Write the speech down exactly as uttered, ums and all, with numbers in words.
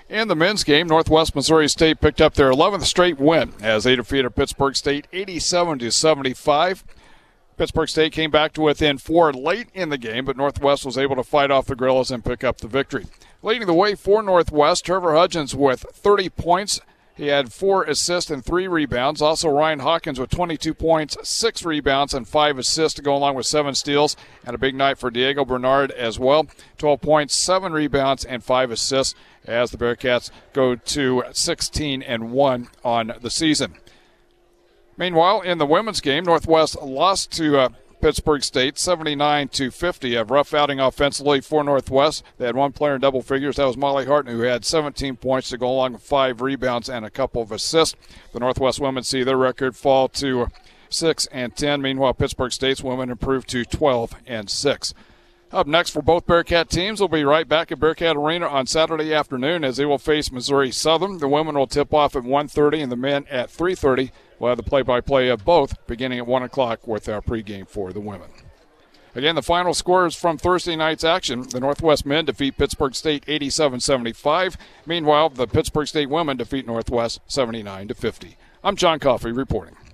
In the men's game, Northwest Missouri State picked up their eleventh straight win as they defeated Pittsburgh State eighty-seven to seventy-five. Pittsburgh State came back to within four late in the game, but Northwest was able to fight off the Gorillas and pick up the victory. Leading the way for Northwest, Trevor Hudgens with thirty points. He had four assists and three rebounds. Also, Ryan Hawkins with twenty-two points, six rebounds, and five assists to go along with seven steals. And a big night for Diego Bernard as well. twelve points, seven rebounds, and five assists as the Bearcats go to sixteen and one on the season. Meanwhile, in the women's game, Northwest lost to uh, Pittsburgh State seventy-nine to fifty. A rough outing offensively for Northwest. They had one player in double figures. That was Molly Harton, who had seventeen points to go along with five rebounds and a couple of assists. The Northwest women see their record fall to six and ten. Meanwhile, Pittsburgh State's women improved to twelve and six. Up next for both Bearcat teams, we'll be right back at Bearcat Arena on Saturday afternoon as they will face Missouri Southern. The women will tip off at one thirty and the men at three thirty. We'll have the play-by-play of both beginning at one o'clock with our pregame for the women. Again, the final scores from Thursday night's action. The Northwest men defeat Pittsburgh State eighty-seven seventy-five. Meanwhile, the Pittsburgh State women defeat Northwest seventy-nine to fifty. I'm John Coffey reporting.